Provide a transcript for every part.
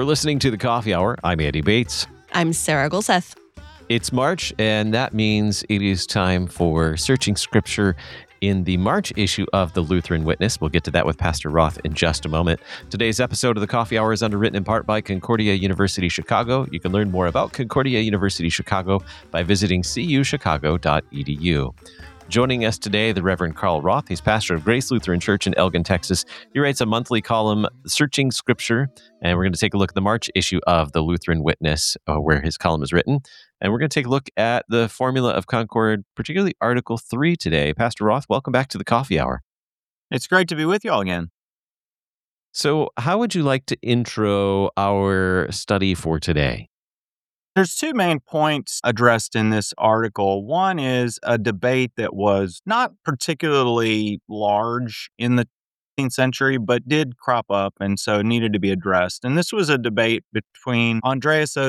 listening to The Coffee Hour. I'm Andy Bates. I'm Sarah Golseth. It's March, and that means it is time for Searching Scripture in the March issue of the Lutheran Witness. We'll get to that with Pastor Roth in just a moment. Today's episode of The Coffee Hour is underwritten in part by Concordia University Chicago. You can learn more about Concordia University Chicago by visiting cuchicago.edu. Joining us today, the Reverend Carl Roth. He's pastor of Grace Lutheran Church in Elgin, Texas. He writes a monthly column, Searching Scripture, and we're going to take a look at the March issue of the Lutheran Witness, where his column is written. And we're going to take a look at the Formula of Concord, particularly Article 3 today. Pastor Roth, welcome back to the Coffee Hour. It's great to be with you all again. So how would you like to intro our study for today? There's two main points addressed in this article. One is a debate that was not particularly large in the 18th century, but did crop up and so needed to be addressed. And this was a debate between on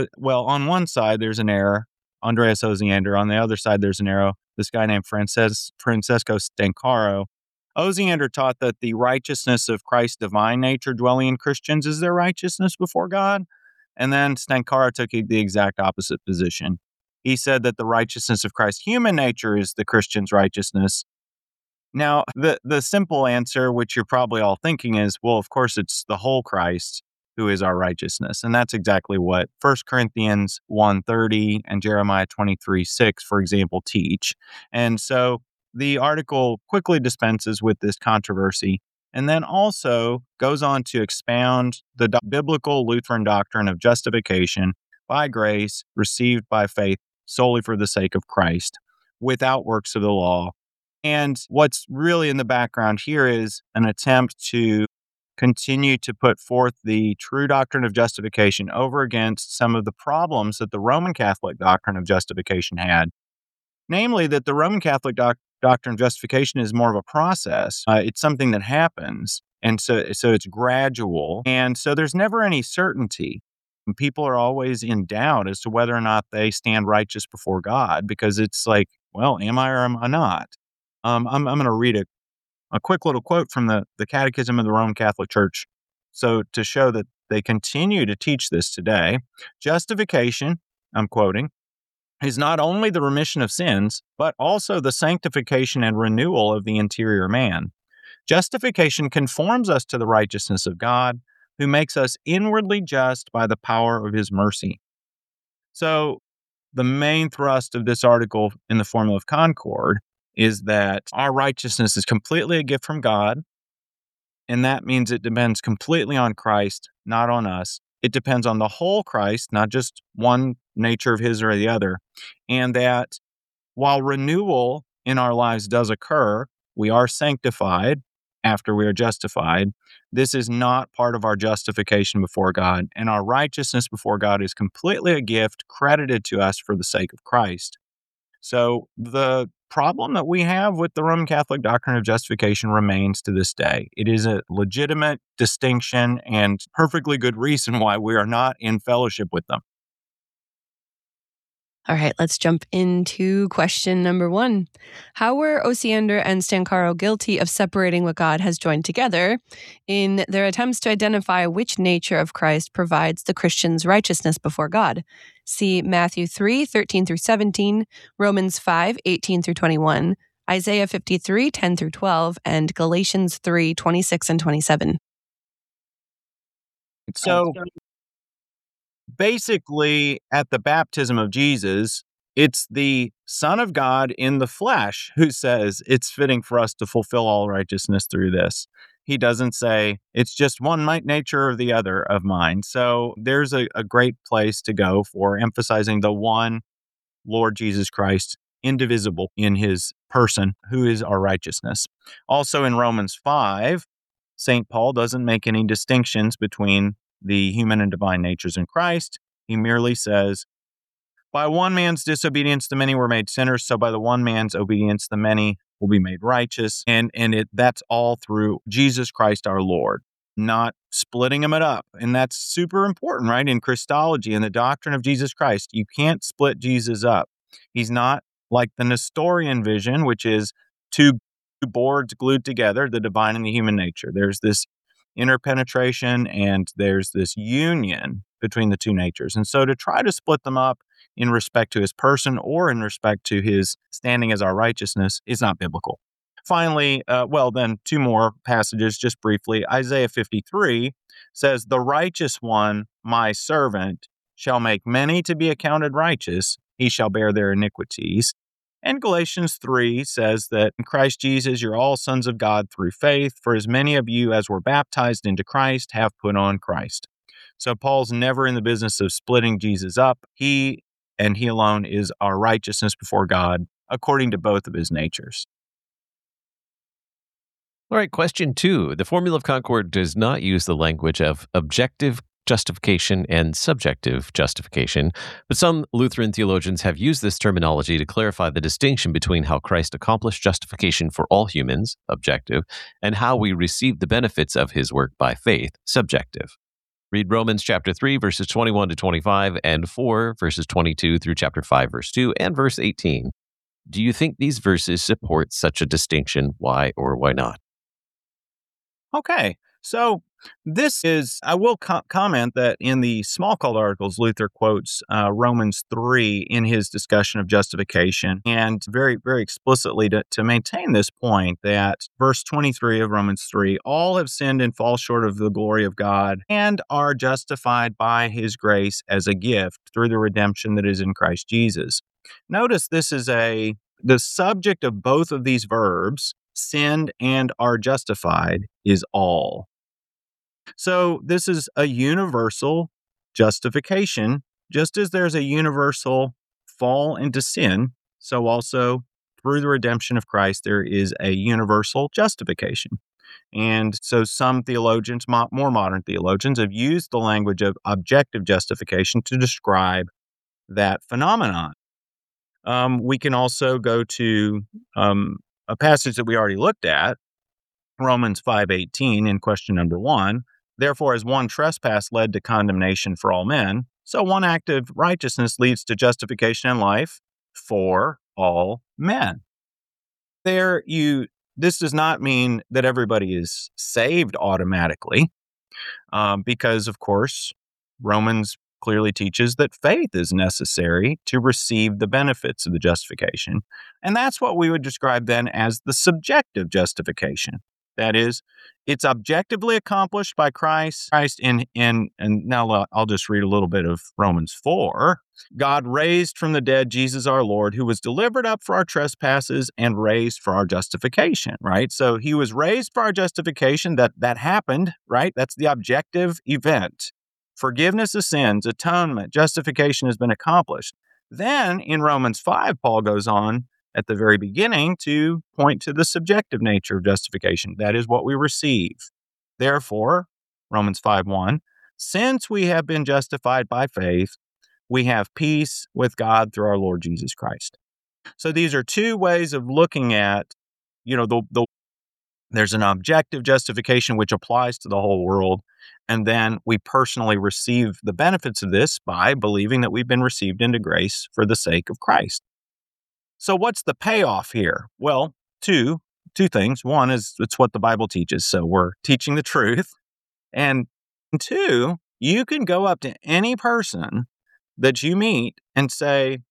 one side there's an error, Andreas Osiander. On the other side there's an arrow, this guy named Francesco Stancaro. Osiander taught that the righteousness of Christ's divine nature dwelling in Christians is their righteousness before God. And then Stancaro took the exact opposite position. He said that the righteousness of Christ's human nature is the Christian's righteousness. Now, the simple answer, which you're probably all thinking is, well, of course, it's the whole Christ who is our righteousness. And that's exactly what 1 Corinthians 1:30 and Jeremiah 23:6, for example, teach. And so the article quickly dispenses with this controversy and then also goes on to expound the biblical Lutheran doctrine of justification by grace, received by faith solely for the sake of Christ, without works of the law. And what's really in the background here is an attempt to continue to put forth the true doctrine of justification over against some of the problems that the Roman Catholic doctrine of justification had. Namely, that the Roman Catholic doctrine of justification is more of a process. It's something that happens. And so it's gradual. And so there's never any certainty. And people are always in doubt as to whether or not they stand righteous before God, because it's like, well, am I or am I not? I'm going to read a quick little quote from the Catechism of the Roman Catholic Church. So to show that they continue to teach this today, justification, I'm quoting, is not only the remission of sins, but also the sanctification and renewal of the interior man. Justification conforms us to the righteousness of God, who makes us inwardly just by the power of his mercy. So the main thrust of this article in the Formula of Concord is that our righteousness is completely a gift from God, and that means it depends completely on Christ, not on us. It depends on the whole Christ, not just one nature of his or the other. And that while renewal in our lives does occur, we are sanctified after we are justified. This is not part of our justification before God. And our righteousness before God is completely a gift credited to us for the sake of Christ. So the problem that we have with the Roman Catholic doctrine of justification remains to this day. It is a legitimate distinction and perfectly good reason why we are not in fellowship with them. All right, let's jump into question number 1. How were Osiander and Stancaro guilty of separating what God has joined together in their attempts to identify which nature of Christ provides the Christian's righteousness before God? See Matthew 3:13-17, Romans 5:18-21, Isaiah 53:10-12, and Galatians 3:26-27. So basically, at the baptism of Jesus, it's the Son of God in the flesh who says it's fitting for us to fulfill all righteousness through this. He doesn't say it's just one nature or the other of mine. So there's a great place to go for emphasizing the one Lord Jesus Christ, indivisible in his person, who is our righteousness. Also in Romans 5, St. Paul doesn't make any distinctions between the human and divine natures in Christ. He merely says, by one man's disobedience, the many were made sinners. So by the one man's obedience, the many will be made righteous. And that's all through Jesus Christ our Lord, not splitting them up. And that's super important, right? In Christology and the doctrine of Jesus Christ, you can't split Jesus up. He's not like the Nestorian vision, which is two boards glued together, the divine and the human nature. There's this interpenetration and there's this union between the two natures. And so to try to split them up in respect to his person or in respect to his standing as our righteousness is not biblical. Finally, then two more passages just briefly. Isaiah 53 says, "The righteous one, my servant, shall make many to be accounted righteous. He shall bear their iniquities." And Galatians 3 says that in Christ Jesus you're all sons of God through faith, for as many of you as were baptized into Christ have put on Christ. So Paul's never in the business of splitting Jesus up. He and he alone is our righteousness before God, according to both of his natures. All right, question 2. The Formula of Concord does not use the language of objective justification and subjective justification, but some Lutheran theologians have used this terminology to clarify the distinction between how Christ accomplished justification for all humans, objective, and how we receive the benefits of his work by faith, subjective. Read Romans chapter 3, verses 21 to 25, and 4, verses 22 through chapter 5, verse 2, and verse 18. Do you think these verses support such a distinction? Why or why not? Okay, so I will comment that in the Smalcald articles, Luther quotes Romans 3 in his discussion of justification, and very, very explicitly to maintain this point that verse 23 of Romans 3, all have sinned and fall short of the glory of God and are justified by his grace as a gift through the redemption that is in Christ Jesus. Notice this is the subject of both of these verbs, sinned and are justified, is all. So this is a universal justification, just as there's a universal fall into sin, so also through the redemption of Christ, there is a universal justification. And so some theologians, more modern theologians, have used the language of objective justification to describe that phenomenon. We can also go to a passage that we already looked at, Romans 5:18 in question number 1. Therefore, as one trespass led to condemnation for all men, so one act of righteousness leads to justification and life for all men. This does not mean that everybody is saved automatically, because, of course, Romans clearly teaches that faith is necessary to receive the benefits of the justification. And that's what we would describe then as the subjective justification. That is, it's objectively accomplished by Christ. And now I'll just read a little bit of Romans 4. God raised from the dead Jesus our Lord, who was delivered up for our trespasses and raised for our justification, right? So he was raised for our justification. That happened, right? That's the objective event. Forgiveness of sins, atonement, justification has been accomplished. Then in Romans 5, Paul goes on at the very beginning to point to the subjective nature of justification. That is what we receive. Therefore, Romans 5:1, since we have been justified by faith, we have peace with God through our Lord Jesus Christ. So these are two ways of looking at, there's an objective justification which applies to the whole world, and then we personally receive the benefits of this by believing that we've been received into grace for the sake of Christ. So what's the payoff here? Well, two things. One is it's what the Bible teaches, so we're teaching the truth. And two, you can go up to any person that you meet and say,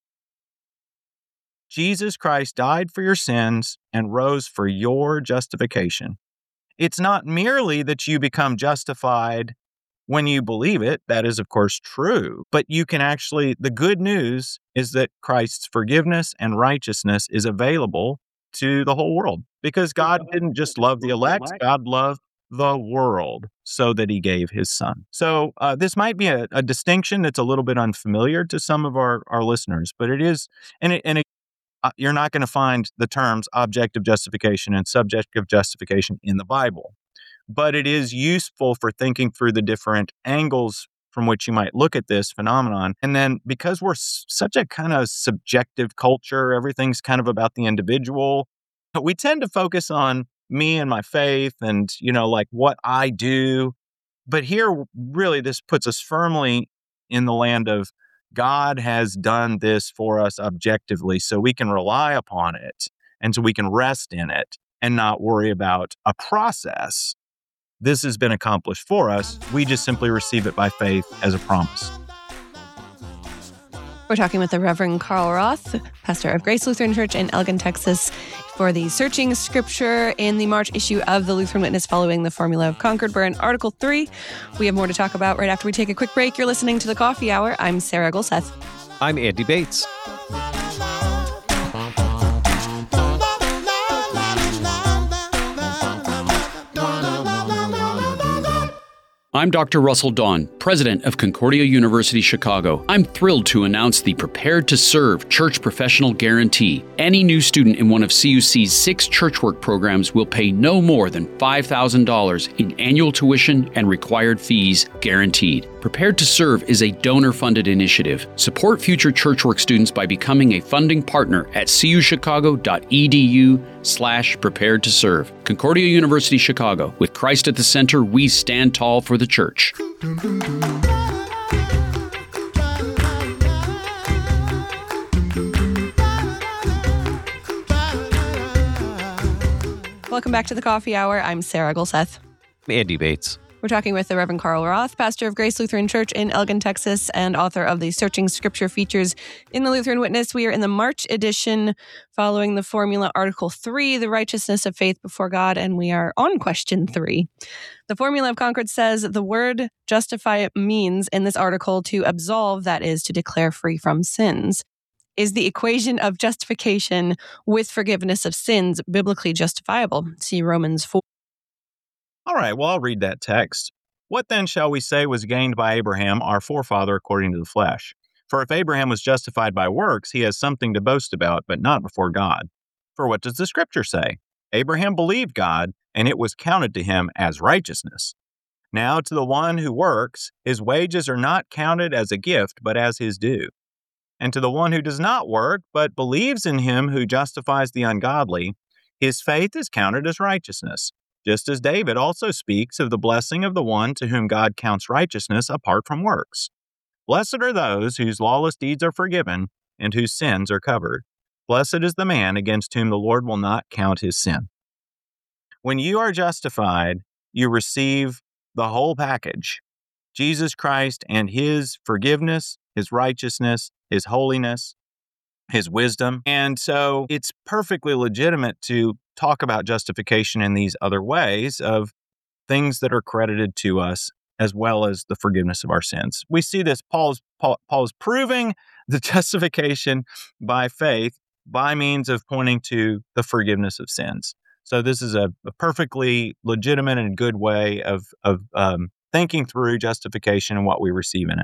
Jesus Christ died for your sins and rose for your justification. It's not merely that you become justified when you believe it. That is, of course, true. But you can the good news is that Christ's forgiveness and righteousness is available to the whole world. Because God didn't just love the elect, God loved the world so that he gave his son. So this might be a distinction that's a little bit unfamiliar to some of our listeners, but it is, you're not going to find the terms objective justification and subjective justification in the Bible. But it is useful for thinking through the different angles from which you might look at this phenomenon. And then because we're such a kind of subjective culture, everything's kind of about the individual, we tend to focus on me and my faith and, like what I do. But here, really, this puts us firmly in the land of God has done this for us objectively, so we can rely upon it and so we can rest in it and not worry about a process this has been accomplished for us. We just simply receive it by faith as a promise. We're talking with the Reverend Carl Roth, pastor of Grace Lutheran Church in Elgin, Texas, for the Searching Scripture in the March issue of the Lutheran Witness following the Formula of Concord. We're in Article 3. We have more to talk about right after we take a quick break. You're listening to The Coffee Hour. I'm Sarah Golseth. I'm Andy Bates. I'm Dr. Russell Dawn, president of Concordia University Chicago. I'm thrilled to announce the Prepared to Serve Church Professional Guarantee. Any new student in one of CUC's 6 church work programs will pay no more than $5,000 in annual tuition and required fees guaranteed. Prepared to Serve is a donor-funded initiative. Support future church work students by becoming a funding partner at cuchicago.edu/prepared to serve. Concordia University Chicago. With Christ at the center, we stand tall for the church. Welcome back to the Coffee Hour. I'm Sarah Golseth. Andy Bates. We're talking with the Reverend Carl Roth, pastor of Grace Lutheran Church in Elgin, Texas, and author of the Searching Scripture features in the Lutheran Witness. We are in the March edition following the formula Article 3, the righteousness of faith before God, and we are on question 3. The Formula of Concord says the word justify means in this article to absolve, that is, to declare free from sins. Is the equation of justification with forgiveness of sins biblically justifiable? See Romans 4. All right, well, I'll read that text. What then shall we say was gained by Abraham, our forefather, according to the flesh? For if Abraham was justified by works, he has something to boast about, but not before God. For what does the Scripture say? Abraham believed God, and it was counted to him as righteousness. Now to the one who works, his wages are not counted as a gift, but as his due. And to the one who does not work, but believes in him who justifies the ungodly, his faith is counted as righteousness. Just as David also speaks of the blessing of the one to whom God counts righteousness apart from works. Blessed are those whose lawless deeds are forgiven and whose sins are covered. Blessed is the man against whom the Lord will not count his sin. When you are justified, you receive the whole package. Jesus Christ and his forgiveness, his righteousness, his holiness, his wisdom. And so it's perfectly legitimate to talk about justification in these other ways of things that are credited to us, as well as the forgiveness of our sins. We see this, Paul is proving the justification by faith by means of pointing to the forgiveness of sins. So this is a perfectly legitimate and good way of thinking through justification and what we receive in it.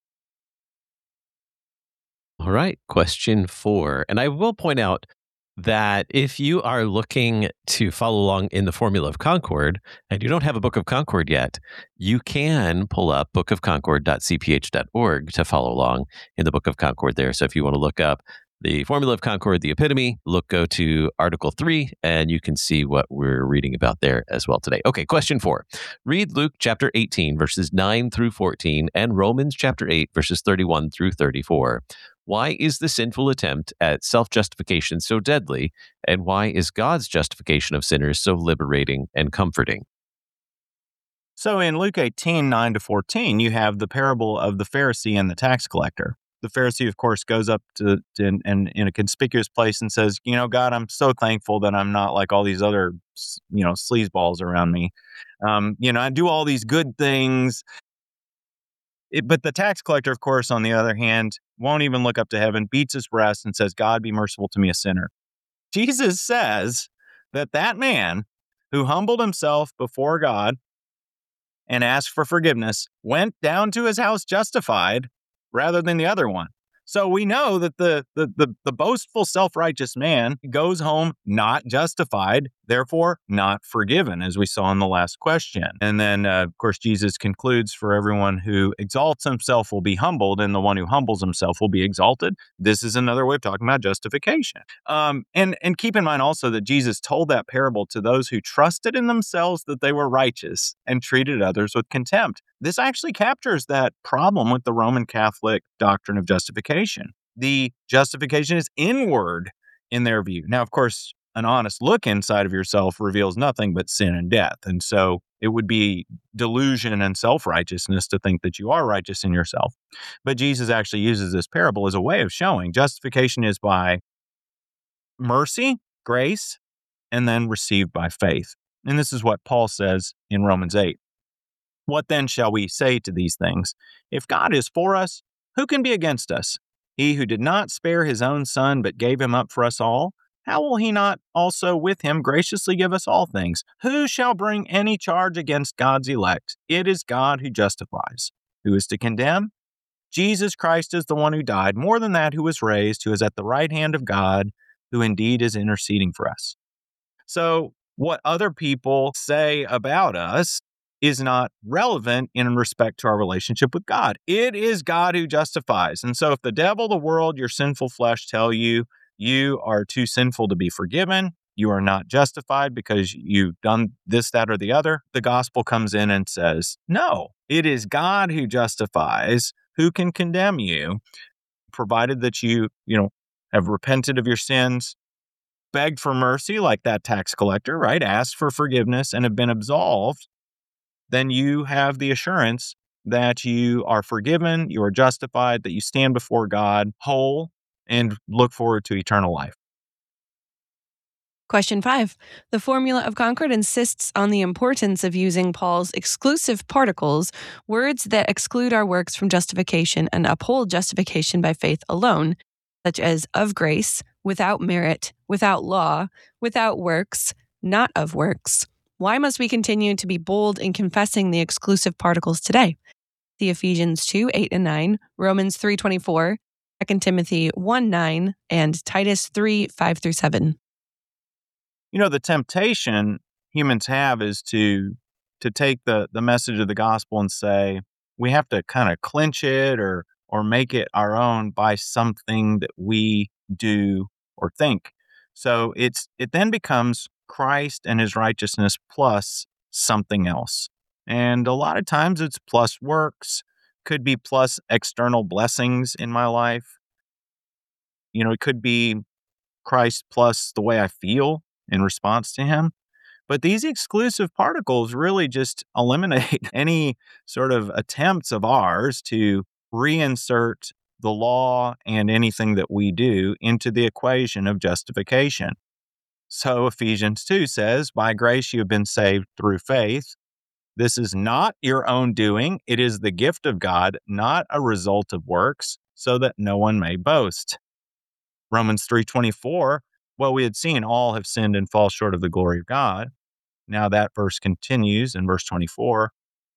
All right, question 4. And I will point out that if you are looking to follow along in the Formula of Concord and you don't have a Book of Concord yet, you can pull up bookofconcord.cph.org to follow along in the Book of Concord there. So if you want to look up the Formula of Concord, the Epitome, go to Article 3, and you can see what we're reading about there as well today. Okay, question 4. Read Luke chapter 18, verses 9 through 14, and Romans chapter 8, verses 31 through 34. Why is the sinful attempt at self-justification so deadly, and why is God's justification of sinners so liberating and comforting? So in Luke 18, 9 to 14, you have the parable of the Pharisee and the tax collector. The Pharisee, of course, goes up to in a conspicuous place and says, God, I'm so thankful that I'm not like all these other, sleazeballs around me. I do all these good things. But the tax collector, of course, on the other hand, won't even look up to heaven, beats his breast and says, God, be merciful to me, a sinner. Jesus says that man who humbled himself before God and asked for forgiveness went down to his house justified rather than the other one. So we know that the boastful, self-righteous man goes home not justified, therefore not forgiven, as we saw in the last question. And then, of course, Jesus concludes, for everyone who exalts himself will be humbled, and the one who humbles himself will be exalted. This is another way of talking about justification. And keep in mind also that Jesus told that parable to those who trusted in themselves that they were righteous and treated others with contempt. This actually captures that problem with the Roman Catholic doctrine of justification. The justification is inward in their view. Now, of course, an honest look inside of yourself reveals nothing but sin and death. And so It would be delusion and self-righteousness to think that you are righteous in yourself. But Jesus actually uses this parable as a way of showing justification is by mercy, grace, and then received by faith. And this is what Paul says in Romans 8. What then shall we say to these things? If God is for us, who can be against us? He who did not spare his own son, but gave him up for us all, how will he not also with him graciously give us all things? Who shall bring any charge against God's elect? It is God who justifies. Who is to condemn? Jesus Christ is the one who died, more than that, who was raised, who is at the right hand of God, who indeed is interceding for us. So what other people say about us is not relevant in respect to our relationship with God. It is God who justifies. And so if the devil, the world, your sinful flesh tell you, you are too sinful to be forgiven, you are not justified because you've done this, that, or the other, the gospel comes in and says, no, it is God who justifies. Who can condemn you, provided that you have repented of your sins, begged for mercy like that tax collector, right? Asked for forgiveness and have been absolved. Then you have the assurance that you are forgiven, you are justified, that you stand before God whole and look forward to eternal life. Question 5. The Formula of Concord insists on the importance of using Paul's exclusive particles, words that exclude our works from justification and uphold justification by faith alone, such as of grace, without merit, without law, without works, not of works. Why must we continue to be bold in confessing the exclusive particles today? The Ephesians 2:8 and 9, Romans 3:24, 2 Timothy 1:9, and Titus 3:5 through 7. The temptation humans have is to take the message of the gospel and say, we have to kind of clinch it or make it our own by something that we do or think. So it then becomes Christ and his righteousness plus something else. And a lot of times it's plus works, could be plus external blessings in my life. It could be Christ plus the way I feel in response to him. But these exclusive particles really just eliminate any sort of attempts of ours to reinsert the law and anything that we do into the equation of justification. So Ephesians 2 says, by grace you have been saved through faith. This is not your own doing. It is the gift of God, not a result of works, so that no one may boast. Romans 3:24, well, we had seen all have sinned and fall short of the glory of God. Now that verse continues in verse 24.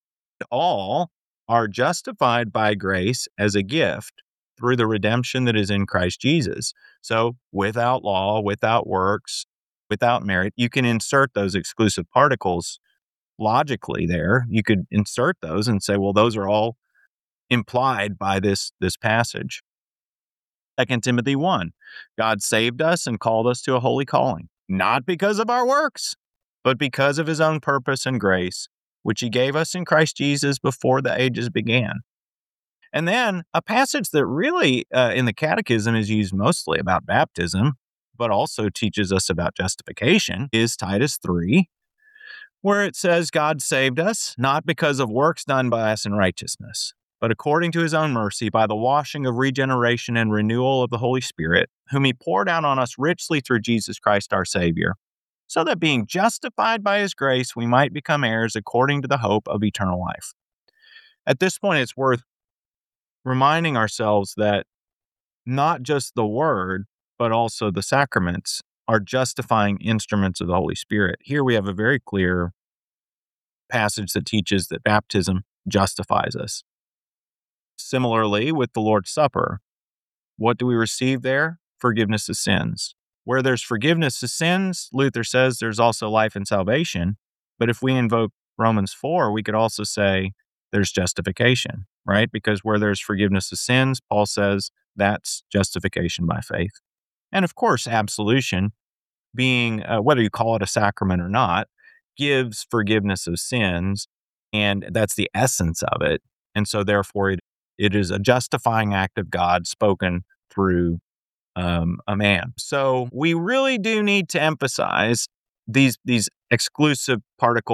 All are justified by grace as a gift through the redemption that is in Christ Jesus. So without law, without works, without merit, you can insert those exclusive particles logically there. You could insert those and say, well, those are all implied by this passage. 2 Timothy 1, God saved us and called us to a holy calling, not because of our works, but because of his own purpose and grace, which he gave us in Christ Jesus before the ages began. And then a passage that really in the Catechism is used mostly about baptism, but also teaches us about justification, is Titus 3, where it says, God saved us, not because of works done by us in righteousness, but according to his own mercy, by the washing of regeneration and renewal of the Holy Spirit, whom he poured out on us richly through Jesus Christ our Savior, so that being justified by his grace, we might become heirs according to the hope of eternal life. At this point, it's worth reminding ourselves that not just the word, but also the sacraments are justifying instruments of the Holy Spirit. Here we have a very clear passage that teaches that baptism justifies us. Similarly, with the Lord's Supper, what do we receive there? Forgiveness of sins. Where there's forgiveness of sins, Luther says there's also life and salvation. But if we invoke Romans 4, we could also say there's justification, right? Because where there's forgiveness of sins, Paul says that's justification by faith. And of course, absolution, being, whether you call it a sacrament or not, gives forgiveness of sins, and that's the essence of it. And so therefore, it is a justifying act of God spoken through a man. So we really do need to emphasize these exclusive particles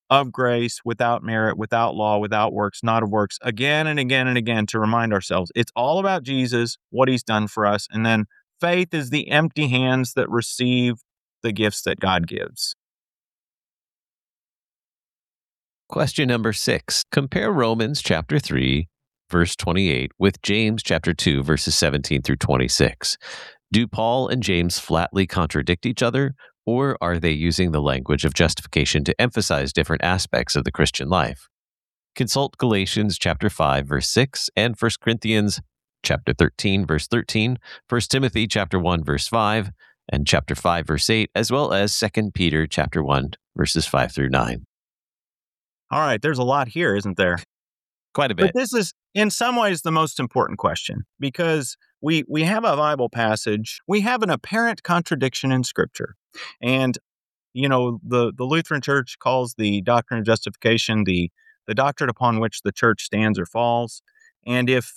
of grace, without merit, without law, without works, not of works, again and again and again to remind ourselves it's all about Jesus, what he's done for us. And then faith is the empty hands that receive the gifts that God gives. Question number 6. Compare Romans chapter 3, verse 28 with James chapter 2, verses 17 through 26. Do Paul and James flatly contradict each other, or are they using the language of justification to emphasize different aspects of the Christian life? Consult Galatians chapter 5, verse 6, and 1 Corinthians chapter 13, verse 13, 1 Timothy chapter 1, verse 5, and chapter 5, verse 8, as well as 2 Peter chapter 1, verses 5 through 9. All right, there's a lot here, isn't there? Quite a bit. But this is, in some ways, the most important question, because we have a Bible passage, we have an apparent contradiction in Scripture. And, the Lutheran Church calls the doctrine of justification the doctrine upon which the church stands or falls. And if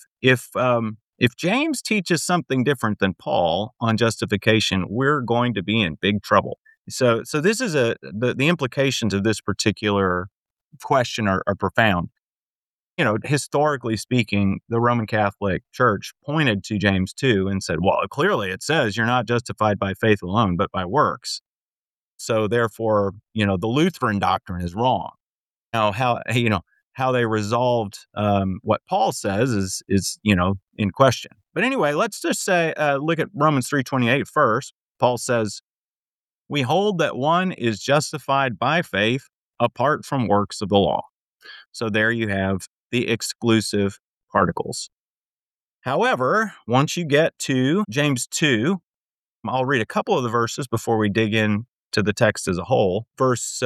James teaches something different than Paul on justification, we're going to be in big trouble. So this is the implications of this particular question are profound. Historically speaking, the Roman Catholic Church pointed to James 2 and said, well, clearly it says you're not justified by faith alone, but by works. So therefore, the Lutheran doctrine is wrong. Now, how they resolved what Paul says is in question. But anyway, let's just say, look at Romans 3:28 first. Paul says, we hold that one is justified by faith apart from works of the law. So there you have the exclusive particles. However, once you get to James 2, I'll read a couple of the verses before we dig into the text as a whole. Verse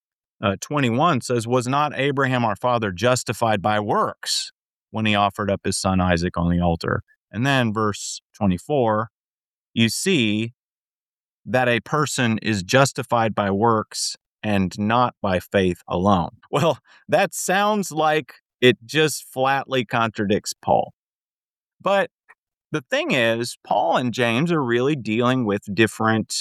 21 says, was not Abraham our father justified by works when he offered up his son Isaac on the altar? And then verse 24, you see that a person is justified by works and not by faith alone. Well, that sounds like it just flatly contradicts Paul. But the thing is, Paul and James are really dealing with different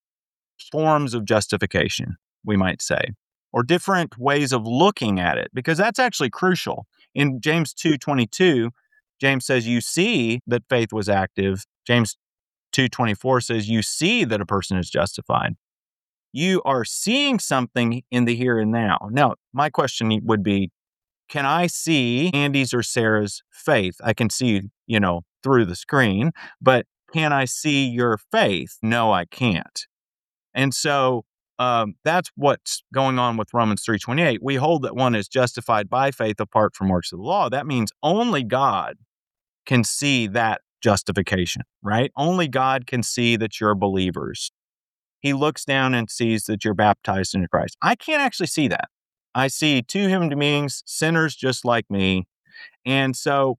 forms of justification, we might say, or different ways of looking at it, because that's actually crucial. In James 2:22, James says, you see that faith was active. James 2:24 says, you see that a person is justified. You are seeing something in the here and now. Now, my question would be, can I see Andy's or Sarah's faith? I can see, through the screen, but can I see your faith? No, I can't. And so that's what's going on with Romans 3:28. We hold that one is justified by faith apart from works of the law. That means only God can see that justification, right? Only God can see that you're believers. He looks down and sees that you're baptized into Christ. I can't actually see that. I see two human beings, sinners just like me. And so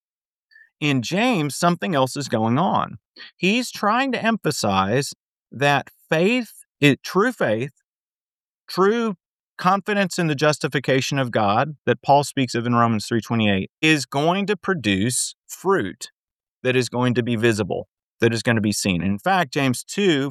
in James, something else is going on. He's trying to emphasize that true faith, true confidence in the justification of God that Paul speaks of in Romans 3:28 is going to produce fruit that is going to be visible, that is going to be seen. In fact, James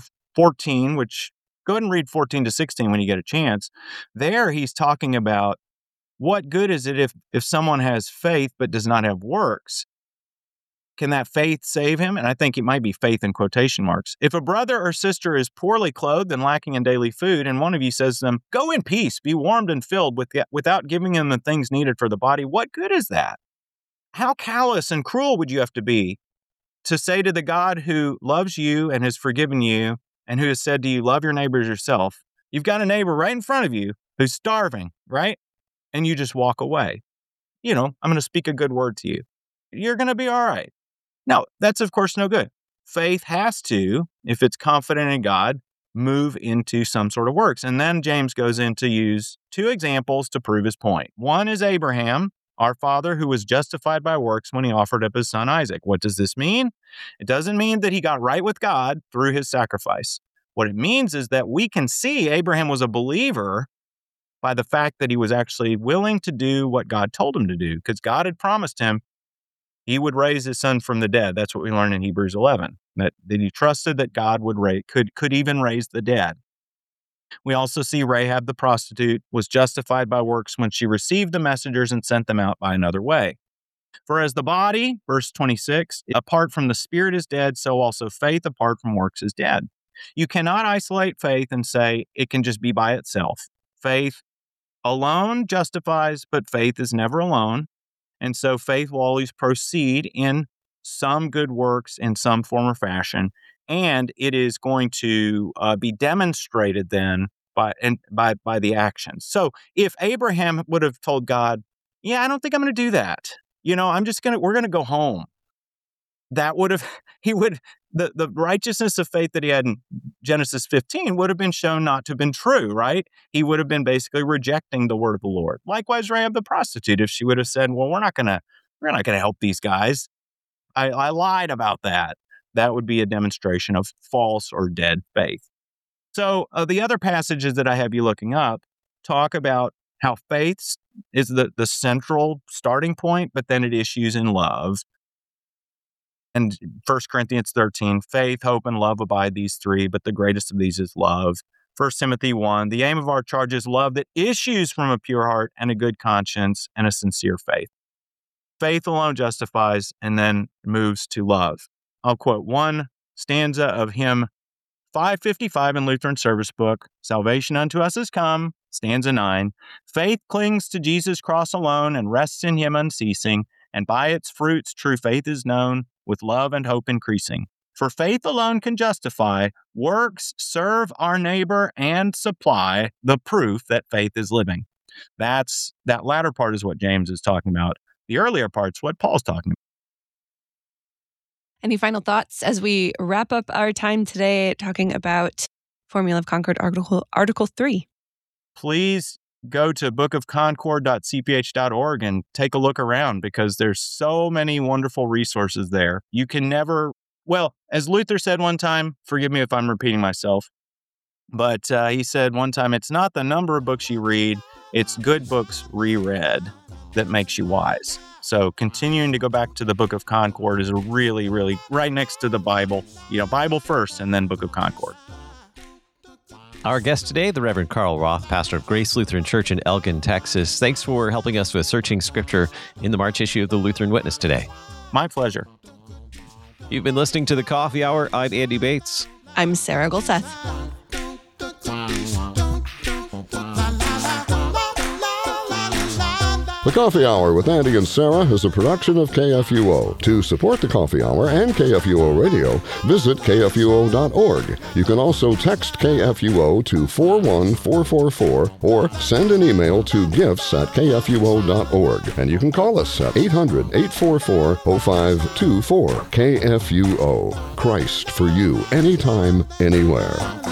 2:14, which go ahead and read 14 to 16 when you get a chance. There he's talking about what good is it if someone has faith but does not have works? Can that faith save him? And I think it might be faith in quotation marks. If a brother or sister is poorly clothed and lacking in daily food, and one of you says to them, go in peace, be warmed and filled without giving them the things needed for the body, what good is that? How callous and cruel would you have to be to say to the God who loves you and has forgiven you and who has said to you, love your neighbor as yourself, you've got a neighbor right in front of you who's starving, right? And you just walk away. I'm going to speak a good word to you. You're going to be all right. Now, that's of course no good. Faith has to, if it's confident in God, move into some sort of works. And then James goes in to use two examples to prove his point. One is Abraham, our father, who was justified by works when he offered up his son Isaac. What does this mean? It doesn't mean that he got right with God through his sacrifice. What it means is that we can see Abraham was a believer by the fact that he was actually willing to do what God told him to do, because God had promised him he would raise his son from the dead. That's what we learn in Hebrews 11, that he trusted that God could even raise the dead. We also see Rahab the prostitute was justified by works when she received the messengers and sent them out by another way. For as the body, verse 26, apart from the spirit is dead, so also faith apart from works is dead. You cannot isolate faith and say it can just be by itself. Faith alone justifies, but faith is never alone. And so faith will always proceed in some good works in some form or fashion. And it is going to be demonstrated then by the actions. So if Abraham would have told God, yeah, I don't think I'm going to do that. We're going to go home. That would have, the righteousness of faith that he had in Genesis 15 would have been shown not to have been true, right? He would have been basically rejecting the word of the Lord. Likewise, Rahab the prostitute, if she would have said, well, we're not going to help these guys. I lied about that. That would be a demonstration of false or dead faith. So the other passages that I have you looking up talk about how faith is the central starting point, but then it issues in love. And 1 Corinthians 13, faith, hope, and love abide, these three, but the greatest of these is love. 1 Timothy 1, the aim of our charge is love that issues from a pure heart and a good conscience and a sincere faith. Faith alone justifies and then moves to love. I'll quote one stanza of hymn 555 in Lutheran Service Book, Salvation unto us is come, stanza 9. Faith clings to Jesus' cross alone and rests in him unceasing, and by its fruits true faith is known, with love and hope increasing. For faith alone can justify, works serve our neighbor and supply the proof that faith is living. That latter part is what James is talking about. The earlier part's what Paul's talking about. Any final thoughts as we wrap up our time today talking about Formula of Concord Article 3? Please go to bookofconcord.cph.org and take a look around, because there's so many wonderful resources there. You can never, well, as Luther said one time, forgive me if I'm repeating myself, but he said one time, it's not the number of books you read, it's good books reread that makes you wise. So continuing to go back to the Book of Concord is really, really right next to the Bible. Bible first and then Book of Concord. Our guest today, the Reverend Carl Roth, pastor of Grace Lutheran Church in Elgin, Texas. Thanks for helping us with Searching Scripture in the March issue of the Lutheran Witness today. My pleasure. You've been listening to The Coffee Hour. I'm Andy Bates. I'm Sarah Golseth. The Coffee Hour with Andy and Sarah is a production of KFUO. To support The Coffee Hour and KFUO Radio, visit KFUO.org. You can also text KFUO to 41444 or send an email to gifts@KFUO.org. And you can call us at 800-844-0524. KFUO. Christ for you, anytime, anywhere.